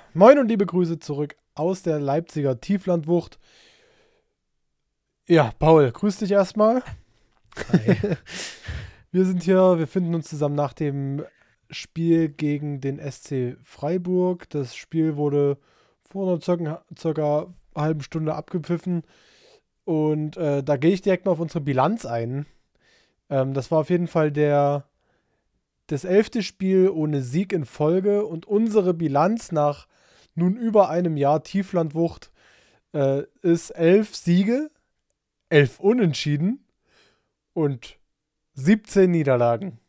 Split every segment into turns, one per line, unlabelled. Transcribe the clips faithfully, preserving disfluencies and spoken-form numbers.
Moin und liebe Grüße zurück aus der Leipziger Tieflandwucht. Ja, Paul, grüß dich erstmal.
Hi.
Wir sind hier, wir finden uns zusammen nach dem Spiel gegen den S C Freiburg. Das Spiel wurde vor einer circa, circa halben Stunde abgepfiffen und äh, da gehe ich direkt mal auf unsere Bilanz ein. Ähm, das war auf jeden Fall der, das elfte Spiel ohne Sieg in Folge und unsere Bilanz nach nun über einem Jahr Tieflandwucht äh, ist elf Siege, elf Unentschieden und siebzehn Niederlagen.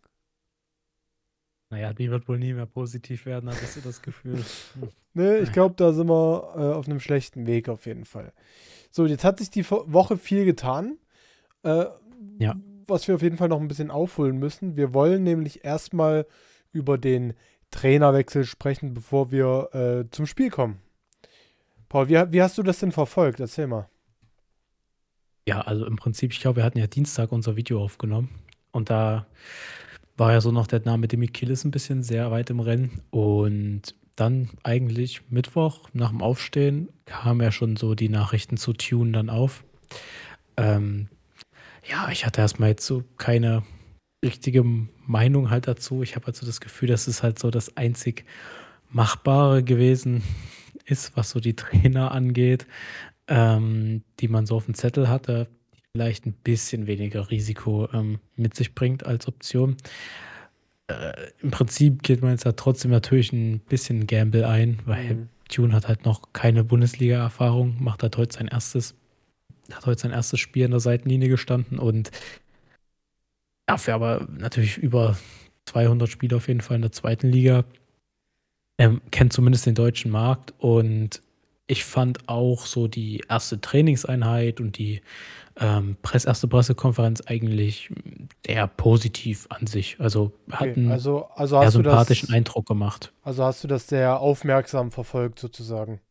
Naja, die wird wohl nie mehr positiv werden, habe ich so das Gefühl. Hm.
Ne, ich
Naja.
glaube, da sind wir äh, auf einem schlechten Weg auf jeden Fall. So, jetzt hat sich die Fo- Woche viel getan, äh,
Ja,
was wir auf jeden Fall noch ein bisschen aufholen müssen. Wir wollen nämlich erstmal über den Trainerwechsel sprechen, bevor wir äh, zum Spiel kommen. Paul, wie, ha- wie hast du das denn verfolgt? Erzähl mal.
ja, also im Prinzip, ich glaube, wir hatten ja Dienstag unser Video aufgenommen und da war ja so noch der Name Demi Kilis ein bisschen sehr weit im Rennen und dann eigentlich Mittwoch nach dem Aufstehen kamen ja schon so die Nachrichten zu Tune dann auf. Ähm, ja, ich hatte erstmal jetzt so keine richtige Meinung halt dazu. Ich habe halt so das Gefühl, das ist halt so das einzig Machbare gewesen ist, was so die Trainer angeht, ähm, die man so auf dem Zettel hatte, die vielleicht ein bisschen weniger Risiko, ähm, mit sich bringt als Option. Äh, im Prinzip geht man jetzt da trotzdem natürlich ein bisschen Gamble ein, weil
Mhm.
Tune hat halt noch keine Bundesliga-Erfahrung, macht halt heute sein erstes hat heute sein erstes Spiel in der Seitenlinie gestanden und dafür aber natürlich über zweihundert Spiele auf jeden Fall in der zweiten Liga. Ähm, kennt zumindest den deutschen Markt und ich fand auch so die erste Trainingseinheit und die ähm, Press erste Pressekonferenz eigentlich eher positiv an sich. Also hat
Okay,
einen
also, also
eher
hast du
sympathischen
das,
Eindruck gemacht.
also hast du das sehr aufmerksam verfolgt sozusagen.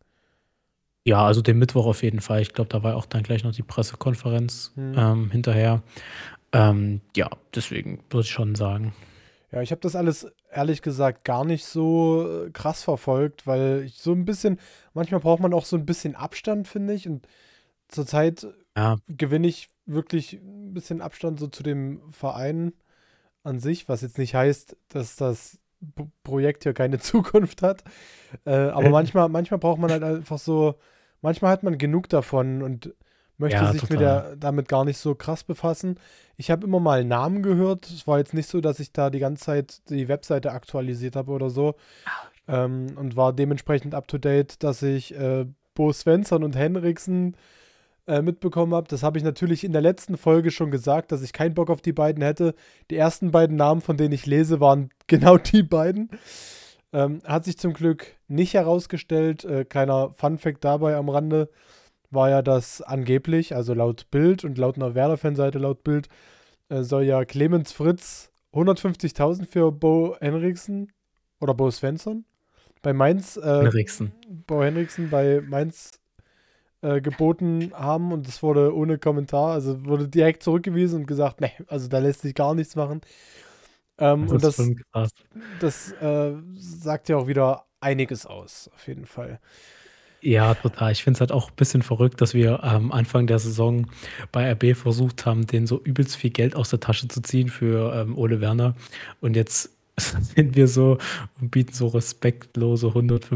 Ja, also den Mittwoch auf jeden Fall. Ich glaube, da war auch dann gleich noch die Pressekonferenz
Hm.
ähm, hinterher. Ähm, ja, deswegen würde ich schon sagen.
Ja, ich habe das alles ehrlich gesagt gar nicht so äh, krass verfolgt, weil ich so ein bisschen, manchmal braucht man auch so ein bisschen Abstand, finde ich. Und zurzeit
Ja,
gewinne ich wirklich ein bisschen Abstand so zu dem Verein an sich, was jetzt nicht heißt, dass das P- Projekt hier keine Zukunft hat. Äh, aber manchmal, manchmal braucht man halt einfach so, manchmal hat man genug davon und möchte
ja,
sich mit
total.
der, damit gar nicht so krass befassen. Ich habe immer mal Namen gehört. Es war jetzt nicht so, dass ich da die ganze Zeit die Webseite aktualisiert habe oder so, ähm, und war dementsprechend up to date, dass ich äh, Bo Svensson und Henriksen äh, mitbekommen habe. Das habe ich natürlich in der letzten Folge schon gesagt, dass ich keinen Bock auf die beiden hätte. Die ersten beiden Namen, von denen ich lese, waren genau die beiden. Ähm, hat sich zum Glück nicht herausgestellt. Äh, kleiner Fun-Fact dabei am Rande war ja, dass angeblich, also laut Bild und laut einer Werder-Fanseite laut Bild, äh, soll ja Clemens Fritz hundertfünfzigtausend für Bo Henriksen oder Bo Svensson bei Mainz, äh,
Henriksen.
Bo Henriksen bei Mainz äh, geboten haben und das wurde ohne Kommentar, also wurde direkt zurückgewiesen und gesagt, nee, also da lässt sich gar nichts machen. Ähm,
Das
und
ist
das,
schon krass.
das äh, sagt ja auch wieder einiges aus, auf jeden Fall.
Ja, total. Ich finde es halt auch ein bisschen verrückt, dass wir am Anfang der Saison bei R B versucht haben, denen so übelst viel Geld aus der Tasche zu ziehen für, ähm, Ole Werner. Und jetzt sind wir so und bieten so respektlose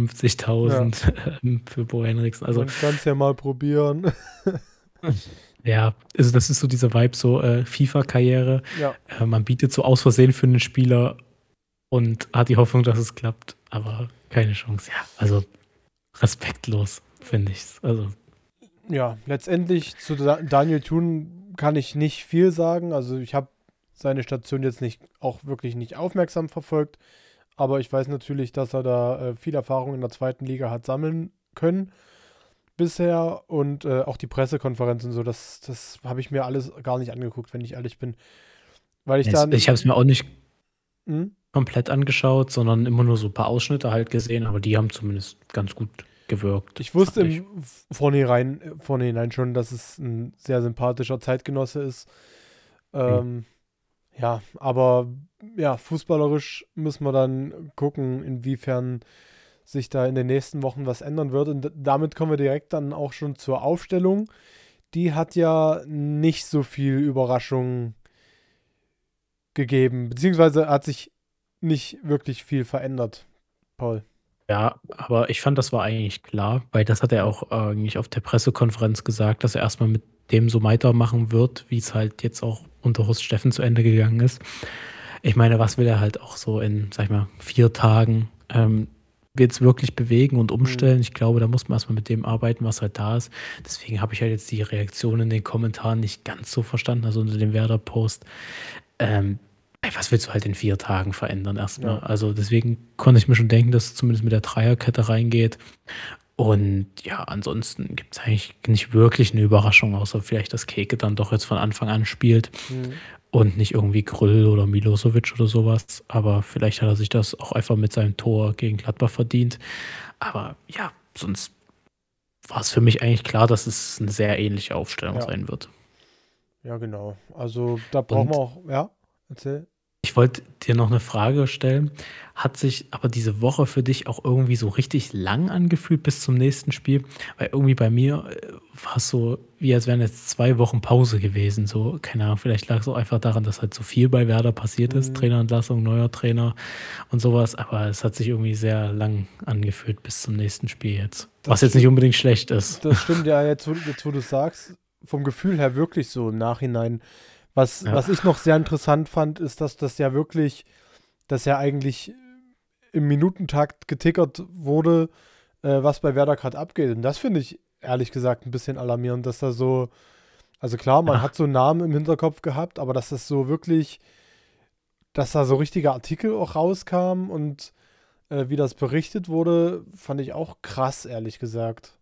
Ja,
hundertfünfzigtausend ähm, für Bo Henriksen. Also,
man kann es ja mal probieren.
ja, also das ist so dieser Vibe, so, äh, FIFA-Karriere.
Ja,
Äh, man bietet so aus Versehen für einen Spieler und hat die Hoffnung, dass es klappt, aber keine Chance. Ja, also respektlos, finde ich's. Also,
ja, letztendlich zu Da- Daniel Thun kann ich nicht viel sagen. Also ich habe seine Station jetzt nicht auch wirklich nicht aufmerksam verfolgt, aber ich weiß natürlich, dass er da äh, viel Erfahrung in der zweiten Liga hat sammeln können bisher und äh, auch die Pressekonferenzen so, das, das habe ich mir alles gar nicht angeguckt, wenn ich ehrlich bin, weil ich
es ich habe es mir
dann,
auch nicht
hm?
komplett angeschaut, sondern immer nur so ein paar Ausschnitte halt gesehen, aber die haben zumindest ganz gut gewirkt,
Ich wusste
fand ich.
im Vornherein, Vornherein schon, dass es ein sehr sympathischer Zeitgenosse ist.
Mhm.
Ähm, ja, aber ja, fußballerisch müssen wir dann gucken, inwiefern sich da in den nächsten Wochen was ändern wird. Und d- damit kommen wir direkt dann auch schon zur Aufstellung. Die hat ja nicht so viel Überraschung gegeben, beziehungsweise hat sich nicht wirklich viel verändert, Paul.
Ja, aber ich fand, das war eigentlich klar, weil das hat er auch eigentlich auf der Pressekonferenz gesagt, dass er erstmal mit dem so weitermachen wird, wie es halt jetzt auch unter Horst Steffen zu Ende gegangen ist. Ich meine, was will er halt auch so in, sag ich mal, vier Tagen ähm, jetzt wirklich bewegen und
Mhm.
umstellen? Ich glaube, da muss man erstmal mit dem arbeiten, was halt da ist. Deswegen habe ich halt jetzt die Reaktion in den Kommentaren nicht ganz so verstanden, also unter dem Werder-Post. Ähm, ey, was willst du halt in vier Tagen verändern erstmal?
Ja.
Also deswegen konnte ich mir schon denken, dass es zumindest mit der Dreierkette reingeht. Und ja, ansonsten gibt es eigentlich nicht wirklich eine Überraschung, außer vielleicht, dass Keke dann doch jetzt von Anfang an spielt
Mhm.
und nicht irgendwie Grüll oder Milosevic oder sowas. Aber vielleicht hat er sich das auch einfach mit seinem Tor gegen Gladbach verdient. Aber ja, sonst war es für mich eigentlich klar, dass es eine sehr ähnliche Aufstellung
Ja.
sein wird.
Ja, genau. Also da brauchen wir
Und
auch, ja, erzähl.
ich wollte dir noch eine Frage stellen. Hat sich aber diese Woche für dich auch irgendwie so richtig lang angefühlt bis zum nächsten Spiel? Weil irgendwie bei mir äh, war es so, wie als wären jetzt zwei Wochen Pause gewesen. So, keine Ahnung, vielleicht lag es auch einfach daran, dass halt so viel bei Werder passiert ist.
Mhm.
Trainerentlassung, neuer Trainer und sowas. Aber es hat sich irgendwie sehr lang angefühlt bis zum nächsten Spiel jetzt.
Das
Was jetzt
stimmt.
nicht unbedingt schlecht ist.
Das stimmt ja jetzt, wo, jetzt, wo du sagst, vom Gefühl her wirklich so im Nachhinein. Was,
Ja.
was ich noch sehr interessant fand, ist, dass das ja wirklich, dass ja eigentlich im Minutentakt getickert wurde, äh, was bei Werder gerade abgeht. Und das finde ich ehrlich gesagt ein bisschen alarmierend, dass da so, also klar, man
Ja.
hat so Namen im Hinterkopf gehabt, aber dass das so wirklich, dass da so richtige Artikel auch rauskamen und äh, wie das berichtet wurde, fand ich auch krass, ehrlich gesagt.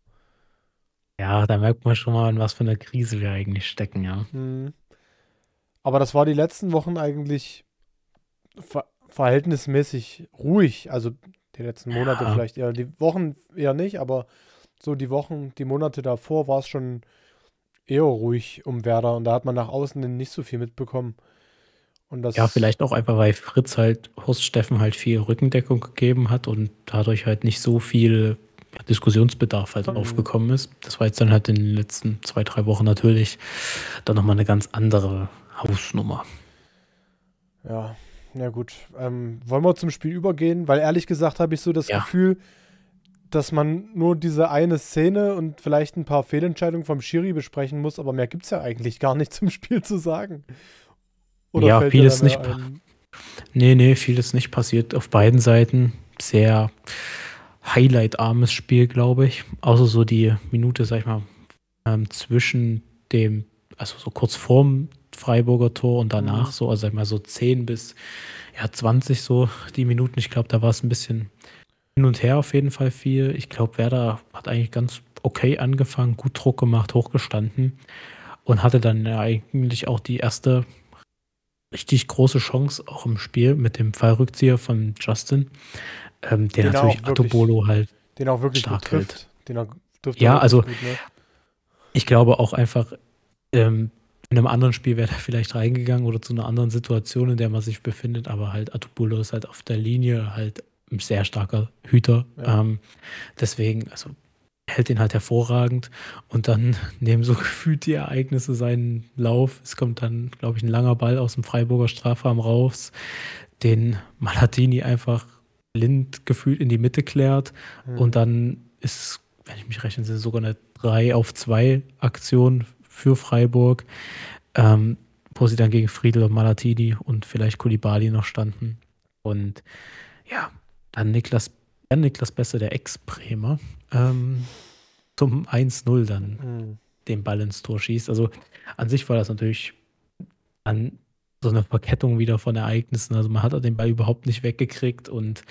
Ja, da merkt man schon mal, in was für einer Krise wir eigentlich stecken, ja.
Mhm. Aber das war die letzten Wochen eigentlich ver verhältnismäßig ruhig. Also die letzten Monate
Ja.
vielleicht eher, die Wochen eher nicht, aber so die Wochen, die Monate davor war es schon eher ruhig um Werder und da hat man nach außen hin nicht so viel mitbekommen. Und
Ja,
das,
vielleicht auch einfach, weil Fritz halt Horst Steffen halt viel Rückendeckung gegeben hat und dadurch halt nicht so viel Diskussionsbedarf halt
Mhm.
aufgekommen ist. Das war jetzt dann halt in den letzten zwei, drei Wochen natürlich dann nochmal eine ganz andere Hausnummer.
ja, na gut. Ähm, wollen wir zum Spiel übergehen? Weil ehrlich gesagt habe ich so das
Ja.
Gefühl, dass man nur diese eine Szene und vielleicht ein paar Fehlentscheidungen vom Schiri besprechen muss, aber mehr gibt es ja eigentlich gar nicht zum Spiel zu sagen. Oder
Ja,
fällt dir
vieles
da mehr
nicht pa-
ein?
Nee, nee, vieles nicht passiert auf beiden Seiten. Sehr highlightarmes Spiel, glaube ich. Außer so die Minute, sag ich mal, ähm, zwischen dem, also so kurz vorm Freiburger Tor und danach
Mhm.
so, also sag ich mal so zehn bis ja, zwanzig so die Minuten. Ich glaube, da war es ein bisschen hin und her auf jeden Fall viel. Ich glaube, Werder hat eigentlich ganz okay angefangen, gut Druck gemacht, hochgestanden und hatte dann ja eigentlich auch die erste richtig große Chance auch im Spiel mit dem Fallrückzieher von Justin, ähm, den
Den er
natürlich
auch wirklich,
Atobolo halt
den er auch wirklich gut
stark hält.
trifft. Den er trifft er
Ja,
wirklich
also
gut, ne?
ich glaube auch einfach, ähm, in einem anderen Spiel wäre er vielleicht reingegangen oder zu einer anderen Situation, in der man sich befindet, aber halt Atobolo ist halt auf der Linie halt ein sehr starker Hüter.
Ja.
Ähm, deswegen, also hält den halt hervorragend und dann nehmen so gefühlt die Ereignisse seinen Lauf. Es kommt dann, glaube ich, ein langer Ball aus dem Freiburger Strafraum raus, den Malatini einfach blind gefühlt in die Mitte klärt
Mhm.
und dann ist es, wenn ich mich rechne, sind es sogar eine drei auf zwei Aktion für Freiburg, ähm, wo sie dann gegen Friedel und Malatini und vielleicht Koulibaly noch standen. Und ja, dann Niklas, dann Niklas Besse, der Ex-Bremer, ähm, zum eins null dann
Mhm.
den Ball ins Tor schießt. Also an sich war das natürlich an so eine Verkettung wieder von Ereignissen. Also man hat den Ball überhaupt nicht weggekriegt und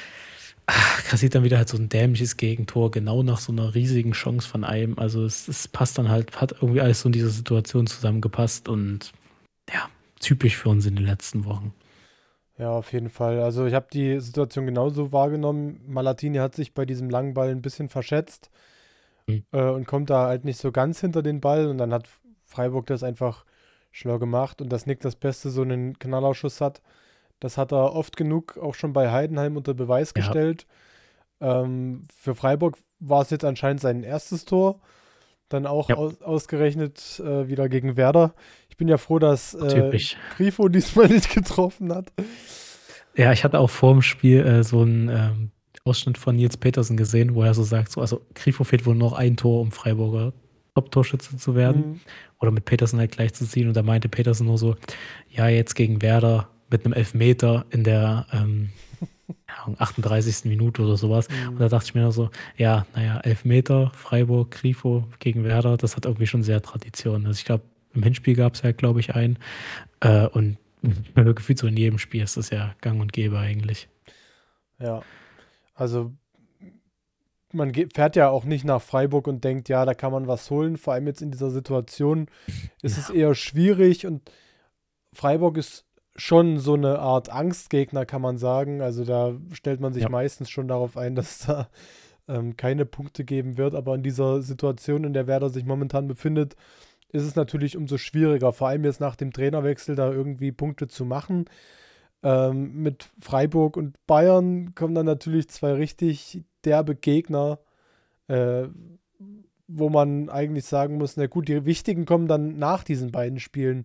ach, kassiert dann wieder halt so ein dämliches Gegentor, genau nach so einer riesigen Chance von einem. Also es, es passt dann halt, hat irgendwie alles so in dieser Situation zusammengepasst und ja, typisch für uns in den letzten Wochen.
Ja, auf jeden Fall. Also ich habe die Situation genauso wahrgenommen. Malatini hat sich bei diesem langen Ball ein bisschen verschätzt
Mhm.
äh, und kommt da halt nicht so ganz hinter den Ball und dann hat Freiburg das einfach schlau gemacht und dass Niklas Beste so einen Knallerschuss hat, das hat er oft genug auch schon bei Heidenheim unter Beweis
Ja,
gestellt. Ähm, für Freiburg war es jetzt anscheinend sein erstes Tor. Dann auch
Ja,
aus, ausgerechnet äh, wieder gegen Werder. Ich bin ja froh, dass
so
äh,
typisch.
Grifo diesmal nicht getroffen hat.
Ja, ich hatte auch vor dem Spiel äh, so einen ähm, Ausschnitt von Nils Petersen gesehen, wo er so sagt, so, also Grifo fehlt wohl noch ein Tor, um Freiburger Top-Torschütze zu werden
Hm,
oder mit Petersen halt gleichzuziehen. Und da meinte Petersen nur so, ja, jetzt gegen Werder mit einem Elfmeter in der ähm, ja, achtunddreißigsten Minute oder sowas. Und
hm.
da dachte ich mir nur so, ja, naja, Elfmeter, Freiburg, Grifo gegen Werder, das hat irgendwie schon sehr Tradition. Also ich glaube, im Hinspiel gab es ja, glaube ich, einen. Äh, und gefühlt so in jedem Spiel ist das ja gang und gäbe eigentlich.
Ja, also man geht, fährt ja auch nicht nach Freiburg und denkt, ja, da kann man was holen. Vor allem jetzt in dieser Situation ist es
Ja,
eher schwierig und Freiburg ist schon so eine Art Angstgegner, kann man sagen. Also da stellt man sich
ja,
meistens schon darauf ein, dass es da ähm, keine Punkte geben wird. Aber in dieser Situation, in der Werder sich momentan befindet, ist es natürlich umso schwieriger. Vor allem jetzt nach dem Trainerwechsel da irgendwie Punkte zu machen. Ähm, mit Freiburg und Bayern kommen dann natürlich zwei richtig derbe Gegner, äh, wo man eigentlich sagen muss, na gut, die wichtigen kommen dann nach diesen beiden Spielen.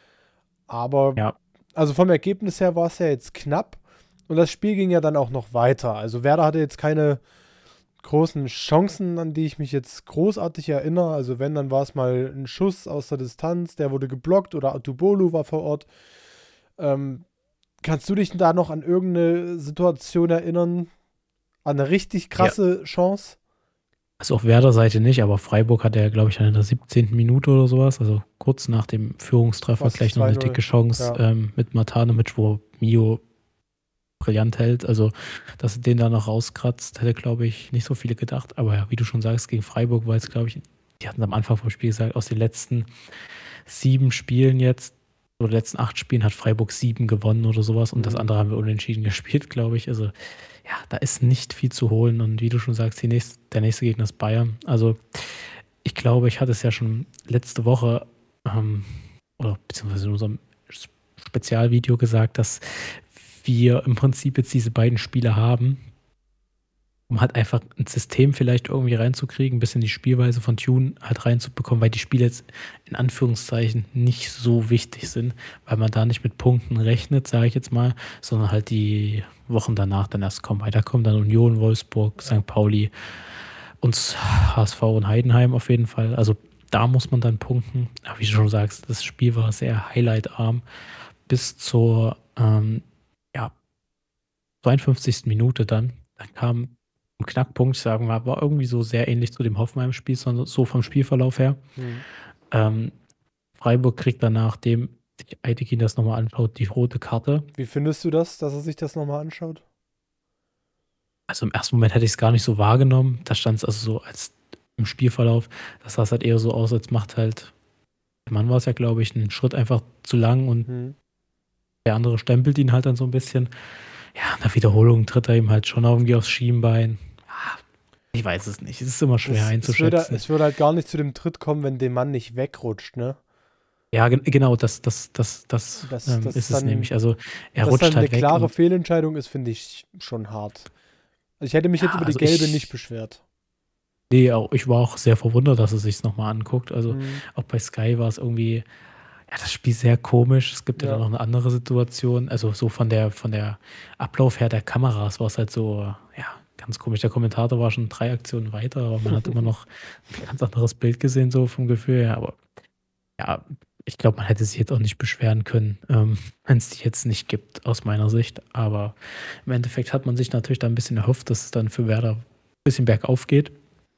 Aber
ja,
also vom Ergebnis her war es ja jetzt knapp und das Spiel ging ja dann auch noch weiter. Also Werder hatte jetzt keine großen Chancen, an die ich mich jetzt großartig erinnere. Also wenn, dann war es mal ein Schuss aus der Distanz, der wurde geblockt oder Atubolu war vor Ort. Ähm, Kannst du dich da noch an irgendeine Situation erinnern? An eine richtig
ja.
krasse Chance?
Also auf Werder-Seite nicht, aber Freiburg hatte ja, glaube ich, in der siebzehnten Minute oder sowas, also kurz nach dem Führungstreffer,
Was ist
gleich noch eine
zwei null?
dicke Chance
Ja.
ähm, mit Matanovic, wo Mio brillant hält. Also, dass sie den da noch rauskratzt, hätte, glaube ich, nicht so viele gedacht. Aber ja, wie du schon sagst, gegen Freiburg war jetzt, glaube ich, die hatten am Anfang vom Spiel gesagt, aus den letzten sieben Spielen jetzt, oder letzten acht Spielen hat Freiburg sieben gewonnen oder sowas und das
Mhm.
andere haben wir unentschieden gespielt, glaube ich. Also, ja, da ist nicht viel zu holen und wie du schon sagst, die nächste, der nächste Gegner ist Bayern. Also, ich glaube, ich hatte es ja schon letzte Woche ähm, oder beziehungsweise in unserem Spezialvideo gesagt, dass wir im Prinzip jetzt diese beiden Spiele haben, um halt einfach ein System vielleicht irgendwie reinzukriegen, ein bisschen die Spielweise von Tune halt reinzubekommen, weil die Spiele jetzt in Anführungszeichen nicht so wichtig sind, weil man da nicht mit Punkten rechnet, sage ich jetzt mal, sondern halt die Wochen danach dann erst kommen. Weil da kommen dann Union, Wolfsburg,
Ja.
Sankt Pauli und H S V und Heidenheim auf jeden Fall. Also da muss man dann punkten. Aber wie du schon sagst, das Spiel war sehr highlightarm bis zur ähm, ja, zweiundfünfzigsten Minute dann. Dann kam ein Knackpunkt, sagen wir, war irgendwie so sehr ähnlich zu dem Hoffenheim-Spiel, sondern so vom Spielverlauf her.
Mhm.
Ähm, Freiburg kriegt dann, nachdem sich Eitekin das nochmal anschaut, die rote Karte.
Wie findest du das, dass er sich das nochmal anschaut?
Also im ersten Moment hätte ich es gar nicht so wahrgenommen. Da stand es also so als im Spielverlauf, das sah es halt eher so aus, als macht halt, der Mann war es ja, glaube ich, einen Schritt einfach zu lang und
Mhm.
der andere stempelt ihn halt dann so ein bisschen. Ja, in der Wiederholung tritt er ihm halt schon irgendwie aufs Schienbein. Ah, ich weiß es nicht. Es ist immer schwer
Es, es, würde,
einzuschätzen.
es würde halt gar nicht zu dem Tritt kommen, wenn der Mann nicht wegrutscht, ne?
Ja, gen genau, das, das, das, das
Dass
ähm,
das
ist es
dann,
nämlich. Also er
dass dann
rutscht
eine
halt weg
klare
und
Fehlentscheidung ist, finde ich schon hart. Also ich hätte mich jetzt
ja,
über die
also
gelbe nicht
ich,
beschwert.
nee, auch, ich war auch sehr verwundert, dass er sich nochmal anguckt. Also
Mhm.
auch bei Sky war es irgendwie, ja, das Spiel sehr komisch. Es gibt ja dann
Ja.
noch eine andere Situation. Also so von der, von der Ablauf her der Kameras war es halt so, ja, ganz komisch. Der Kommentator war schon drei Aktionen weiter, aber man hat immer noch ein ganz anderes Bild gesehen, so vom Gefühl her. Aber ja, ich glaube, man hätte sich jetzt auch nicht beschweren können, ähm, wenn es die jetzt nicht gibt, aus meiner Sicht. Aber im Endeffekt hat man sich natürlich da ein bisschen erhofft, dass es dann für Werder ein bisschen bergauf geht.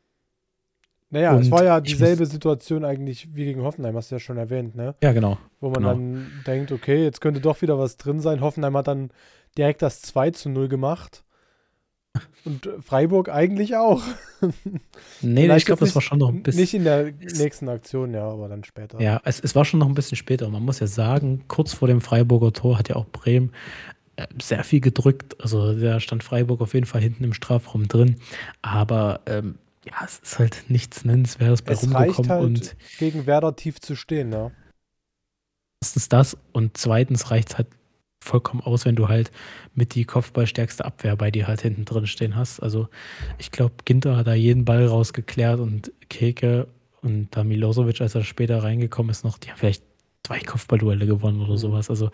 Naja, es war
Und
ja
ich muss,
dieselbe Situation eigentlich wie gegen Hoffenheim, hast du ja schon erwähnt, ne?
ja, genau,
Wo man
genau.
dann denkt, okay, jetzt könnte doch wieder was drin sein. Hoffenheim hat dann direkt das zwei zu null gemacht. Und äh, Freiburg eigentlich auch.
Nee, nee, ich
Vielleicht
glaube,
jetzt
das war
nicht,
schon noch ein
nicht
bisschen.
in der
Es,
nächsten Aktion, ja, aber dann später.
ja, es, es war schon noch ein bisschen später. Man muss ja sagen, kurz vor dem Freiburger Tor hat ja auch Bremen äh, sehr viel gedrückt. Also da stand Freiburg auf jeden Fall hinten im Strafraum drin. Aber ähm, ja, es ist halt nichts Nennenswertes bei
Es reicht
rumgekommen.
halt,
Und
gegen Werder tief zu stehen, ne?
erstens das und zweitens reicht es halt vollkommen aus, wenn du halt mit die kopfballstärkste Abwehr bei dir halt hinten drin stehen hast. Also ich glaube, Ginter hat da jeden Ball rausgeklärt und Keke und da Milosevic, als er später reingekommen ist, noch, die haben vielleicht zwei Kopfballduelle gewonnen oder
Mhm.
sowas. Also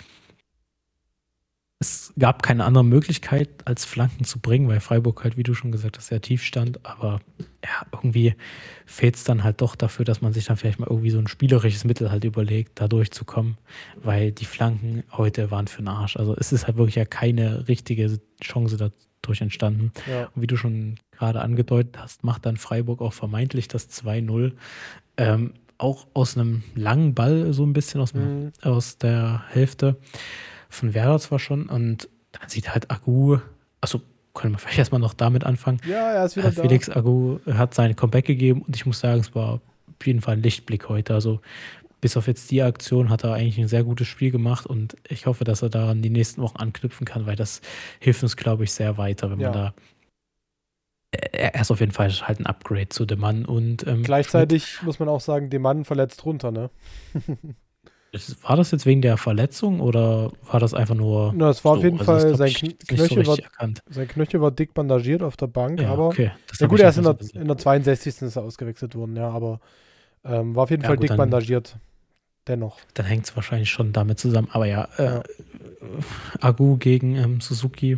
es gab keine andere Möglichkeit, als Flanken zu bringen, weil Freiburg halt, wie du schon gesagt hast, sehr tief stand. Aber ja, irgendwie fehlt es dann halt doch dafür, dass man sich dann vielleicht mal irgendwie so ein spielerisches Mittel halt überlegt, da durchzukommen, weil die Flanken heute waren für den Arsch. Also es ist halt wirklich ja keine richtige Chance dadurch entstanden.
Ja.
Und wie du schon gerade angedeutet hast, macht dann Freiburg auch vermeintlich das zwei null. Ähm, auch aus einem langen Ball, so ein bisschen aus, dem,
Mhm.
aus der Hälfte von Werder zwar schon. Und dann sieht halt Agu, also können wir vielleicht erstmal noch damit anfangen.
Ja, er ist wieder
Äh,
da.
Felix Agu hat sein Comeback gegeben und ich muss sagen, es war auf jeden Fall ein Lichtblick heute. Also bis auf jetzt die Aktion hat er eigentlich ein sehr gutes Spiel gemacht und ich hoffe, dass er daran die nächsten Wochen anknüpfen kann, weil das hilft uns, glaube ich, sehr weiter, wenn man
Ja.
da. Er er ist auf jeden Fall halt ein Upgrade zu dem Mann und ähm, Schmidt.
Gleichzeitig muss man auch sagen, der Mann verletzt runter, ne?
Ist- War das jetzt wegen der Verletzung oder war das einfach nur
Na, es war auf
so?
jeden
Also das
Fall,
habe
sein
ich
Kn
jetzt nicht so
Knöchel war,
richtig erkannt.
sein Knöchel war dick bandagiert auf der Bank,
Ja,
aber
okay. Das
ja
habe
gut,
ich
er ist in
einfach
der,
so gesehen.
in der zweiundsechzigsten ist er ausgewechselt worden, ja, aber ähm, war auf jeden
Ja
Fall
gut,
dick
dann,
bandagiert. Dennoch.
dann hängt es wahrscheinlich schon damit zusammen. Aber ja, äh,
Ja.
Agu gegen ähm, Suzuki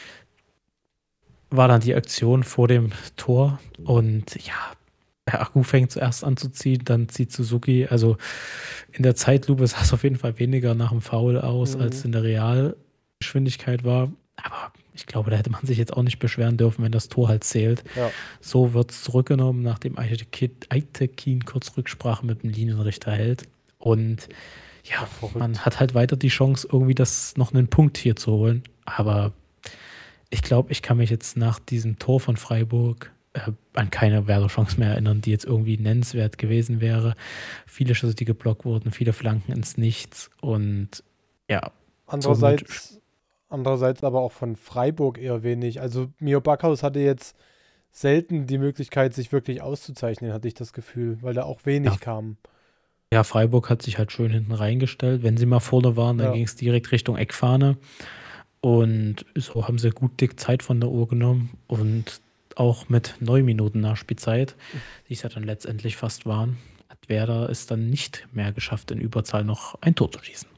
war dann die Aktion vor dem Tor und ja, der Agu fängt zuerst an zu ziehen, dann zieht Suzuki. Also in der Zeitlupe sah es auf jeden Fall weniger nach dem Foul aus,
Mhm.
als in der Realgeschwindigkeit war. Aber ich glaube, da hätte man sich jetzt auch nicht beschweren dürfen, wenn das Tor halt zählt.
Ja.
So wird es zurückgenommen, nachdem Aitekin kurz Rücksprache mit dem Linienrichter hält. Und ja,
Ach, verrückt.
man hat halt weiter die Chance, irgendwie das noch einen Punkt hier zu holen. Aber ich glaube, ich kann mich jetzt nach diesem Tor von Freiburg äh, an keine Werder-Chance mehr erinnern, die jetzt irgendwie nennenswert gewesen wäre. Viele Schüsse, die geblockt wurden, viele Flanken ins Nichts. Und ja,
Andererseits, andererseits aber auch von Freiburg eher wenig. Also Mio Backhaus hatte jetzt selten die Möglichkeit, sich wirklich auszuzeichnen, hatte ich das Gefühl, weil da auch wenig
Ja.
kam.
ja, Freiburg hat sich halt schön hinten reingestellt. Wenn sie mal vorne waren, dann
Ja.
ging es direkt Richtung Eckfahne. Und so haben sie gut dick Zeit von der Uhr genommen. Und auch mit neun Minuten Nachspielzeit, die es ja dann letztendlich fast waren, hat Werder es dann nicht mehr geschafft, in Überzahl noch ein Tor zu schießen.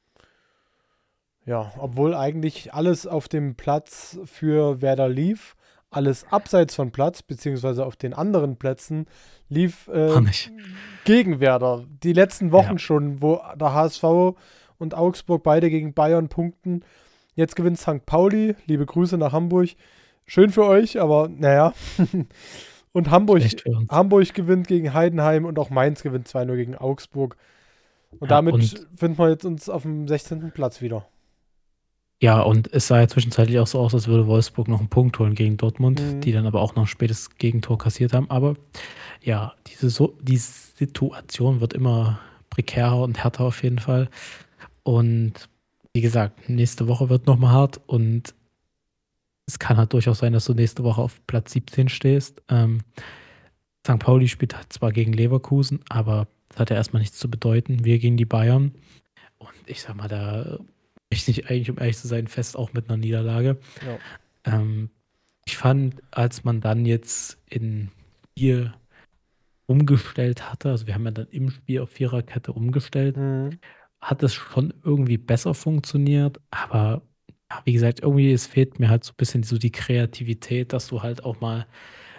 Ja, obwohl eigentlich alles auf dem Platz für Werder lief, alles abseits von Platz, beziehungsweise auf den anderen Plätzen, lief äh,
War nicht.
gegen Werder. Die letzten Wochen
Ja.
schon, wo der H S V und Augsburg beide gegen Bayern punkten. Jetzt gewinnt Sankt Pauli. Liebe Grüße nach Hamburg. Schön für euch, aber naja. Und Hamburg,
Schlecht für uns.
Hamburg gewinnt gegen Heidenheim und auch Mainz gewinnt zwei null gegen Augsburg. Und
Ja,
damit
und-
finden wir jetzt uns auf dem sechzehnten Platz wieder.
Ja, und es sah ja zwischenzeitlich auch so aus, als würde Wolfsburg noch einen Punkt holen gegen Dortmund,
Mhm.
die dann aber auch noch ein spätes Gegentor kassiert haben. Aber ja, diese, so die Situation wird immer prekärer und härter auf jeden Fall. Und wie gesagt, nächste Woche wird nochmal hart und es kann halt durchaus sein, dass du nächste Woche auf Platz siebzehn stehst. Ähm, Sankt Pauli spielt halt zwar gegen Leverkusen, aber das hat ja erstmal nichts zu bedeuten. Wir gegen die Bayern. Und ich sag mal, da ich nicht eigentlich, um ehrlich zu sein, fest auch mit einer Niederlage.
Ja.
Ähm, ich fand, als man dann jetzt in vier umgestellt hatte, also wir haben ja dann im Spiel auf Viererkette umgestellt,
Mhm.
hat es schon irgendwie besser funktioniert, aber ja, wie gesagt, irgendwie es fehlt mir halt so ein bisschen so die Kreativität, dass du halt auch mal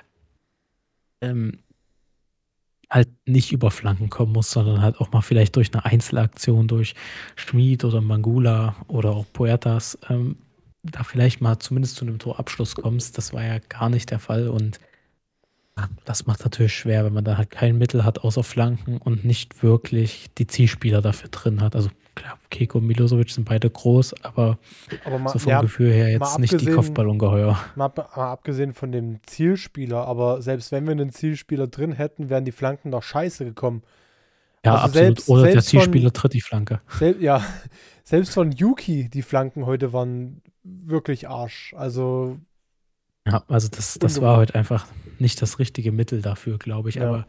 ähm, halt nicht über Flanken kommen musst, sondern halt auch mal vielleicht durch eine Einzelaktion durch Schmid oder Mangula oder auch Puertas ähm, da vielleicht mal zumindest zu einem Torabschluss kommst. Das war ja gar nicht der Fall und ja, das macht natürlich schwer, wenn man da halt kein Mittel hat außer Flanken und nicht wirklich die Zielspieler dafür drin hat. Also klar, Keko und Milosevic sind beide groß, aber
Aber mal,
so vom
ja,
Gefühl her
mal
jetzt nicht die
abgesehen-
Kopfballungeheuer.
mal, ab- mal abgesehen von dem Zielspieler, aber selbst wenn wir einen Zielspieler drin hätten, wären die Flanken doch scheiße gekommen.
Ja,
Also
absolut.
selbst-
Oder der
selbst von-
Zielspieler tritt die Flanke.
Sel ja, selbst von Yuki, die Flanken heute waren wirklich Arsch. Also,
Ja, also das, das
Ungewohnt.
war heute einfach nicht das richtige Mittel dafür, glaube ich.
Ja.
Aber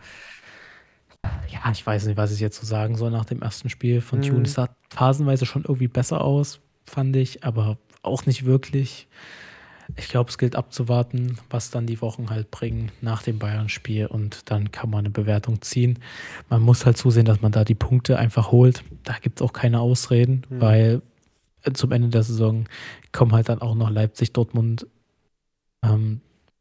ja, ich weiß nicht, was ich jetzt so sagen soll nach dem ersten Spiel von
Mhm.
Tune. Es sah phasenweise schon irgendwie besser aus. fand ich, aber auch nicht wirklich. Ich glaube, es gilt abzuwarten, was dann die Wochen halt bringen nach dem Bayern-Spiel und dann kann man eine Bewertung ziehen. Man muss halt zusehen, dass man da die Punkte einfach holt. Da gibt es auch keine Ausreden,
Hm.
weil äh, zum Ende der Saison kommen halt dann auch noch Leipzig, Dortmund ähm,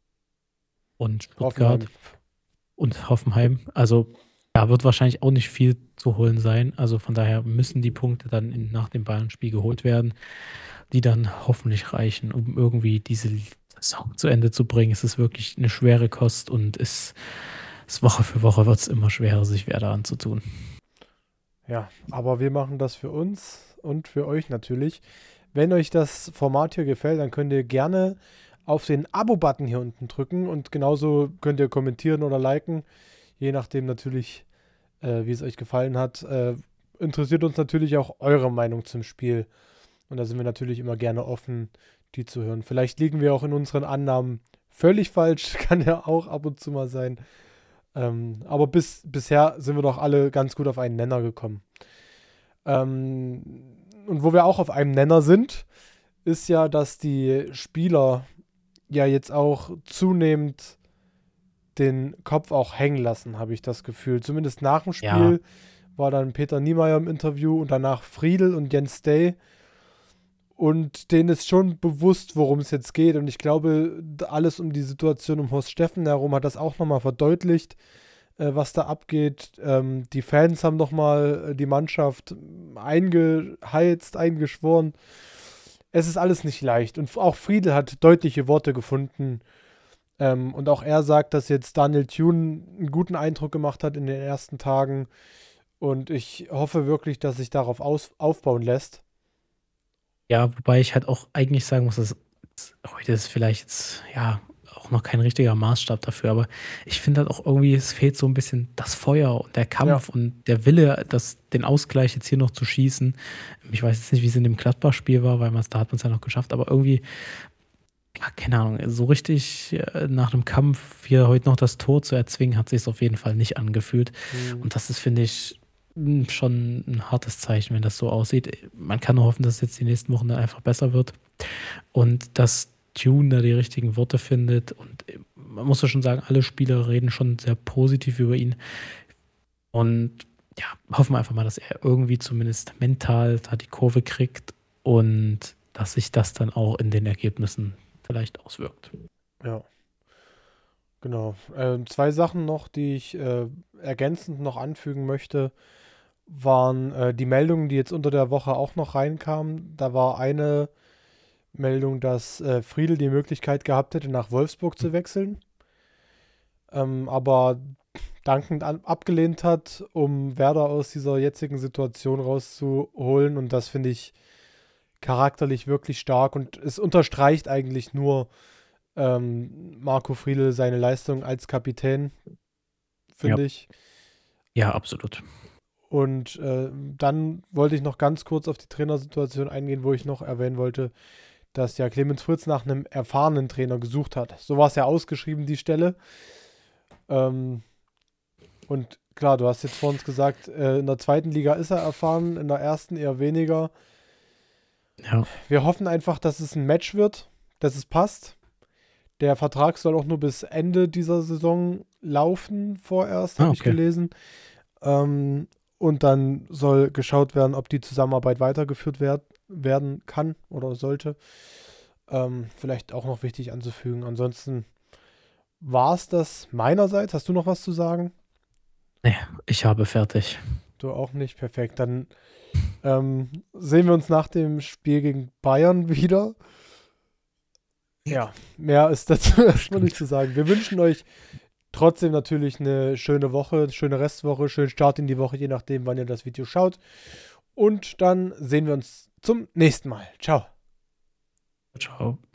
und Stuttgart
Hoffenheim.
und Hoffenheim. Also da wird wahrscheinlich auch nicht viel zu holen sein. Also von daher müssen die Punkte dann in, nach dem Bayern-Spiel geholt werden, die dann hoffentlich reichen, um irgendwie diese Saison zu Ende zu bringen. Es ist wirklich eine schwere Kost und es, es Woche für Woche wird es immer schwerer, sich Werder anzutun.
Ja, aber wir machen das für uns und für euch natürlich. Wenn euch das Format hier gefällt, dann könnt ihr gerne auf den Abo-Button hier unten drücken und genauso könnt ihr kommentieren oder liken, je nachdem natürlich, äh, wie es euch gefallen hat. Äh, interessiert uns natürlich auch eure Meinung zum Spiel und da sind wir natürlich immer gerne offen, die zu hören. Vielleicht liegen wir auch in unseren Annahmen völlig falsch, kann ja auch ab und zu mal sein. Ähm, aber bis, bisher sind wir doch alle ganz gut auf einen Nenner gekommen. Ähm, und wo wir auch auf einem Nenner sind, ist ja, dass die Spieler ja jetzt auch zunehmend den Kopf auch hängen lassen, habe ich das Gefühl. Zumindest nach dem
Ja,
Spiel war dann Peter Niemeyer im Interview und danach Friedel und Jens Day. Und denen ist schon bewusst, worum es jetzt geht. Und ich glaube, d- alles um die Situation um Horst Steffen herum hat das auch nochmal verdeutlicht, äh, was da abgeht. Ähm, die Fans haben nochmal äh, die Mannschaft eingeheizt, eingeschworen. Es ist alles nicht leicht. Und auch Friedel hat deutliche Worte gefunden. Ähm, und auch er sagt, dass jetzt Daniel Thune einen guten Eindruck gemacht hat in den ersten Tagen. Und ich hoffe wirklich, dass sich darauf aus aufbauen lässt.
ja, wobei ich halt auch eigentlich sagen muss, dass dass heute ist vielleicht jetzt, ja, auch noch kein richtiger Maßstab dafür, aber ich finde halt auch irgendwie, es fehlt so ein bisschen das Feuer und der
Ja,
Kampf und der Wille, das, den Ausgleich jetzt hier noch zu schießen. Ich weiß jetzt nicht, wie es in dem Gladbach-Spiel war, weil man's, da hat man es ja noch geschafft, aber irgendwie, ja, keine Ahnung, so richtig äh, nach einem Kampf hier heute noch das Tor zu erzwingen, hat sich auf jeden Fall nicht angefühlt.
hm,
Und das ist, finde ich, m, schon ein hartes Zeichen, wenn das so aussieht. Man kann nur hoffen, dass es jetzt die nächsten Wochen dann einfach besser wird und dass Tune da die richtigen Worte findet. Und äh, man muss ja schon sagen, alle Spieler reden schon sehr positiv über ihn. Und ja, hoffen wir einfach mal, dass er irgendwie zumindest mental da die Kurve kriegt und dass sich das dann auch in den Ergebnissen vielleicht auswirkt.
ja. Genau. Ähm, zwei Sachen noch, die ich äh, ergänzend noch anfügen möchte, waren äh, die Meldungen, die jetzt unter der Woche auch noch reinkamen. Da war eine Meldung, dass äh, Friedel die Möglichkeit gehabt hätte, nach Wolfsburg zu wechseln, ähm, aber dankend an, abgelehnt hat, um Werder aus dieser jetzigen Situation rauszuholen. Und das finde ich charakterlich wirklich stark und es unterstreicht eigentlich nur ähm, Marco Friedl seine Leistung als Kapitän,
Ja,
finde ich.
ja, absolut.
Und äh, dann wollte ich noch ganz kurz auf die Trainersituation eingehen, wo ich noch erwähnen wollte, dass ja Clemens Fritz nach einem erfahrenen Trainer gesucht hat. So war es ja ausgeschrieben, die Stelle. Ähm, und klar, du hast jetzt vor uns gesagt, äh, in der zweiten Liga ist er erfahren, in der ersten eher weniger.
Ja,
Wir hoffen einfach, dass es ein Match wird, dass es passt. Der Vertrag soll auch nur bis Ende dieser Saison laufen, vorerst,
ah,
habe ich
okay.
gelesen. Ähm, und dann soll geschaut werden, ob die Zusammenarbeit weitergeführt werd werden kann oder sollte. Ähm, vielleicht auch noch wichtig anzufügen. Ansonsten war es das meinerseits. Hast du noch was zu sagen?
Nee, ich habe fertig.
Du auch nicht? Perfekt. Dann ähm, sehen wir uns nach dem Spiel gegen Bayern wieder. Ja, mehr ist dazu erstmal nicht
Stimmt.
zu sagen. Wir wünschen euch trotzdem natürlich eine schöne Woche, schöne Restwoche, schönen Start in die Woche, je nachdem, wann ihr das Video schaut. Und dann sehen wir uns zum nächsten Mal. Ciao.
Ciao.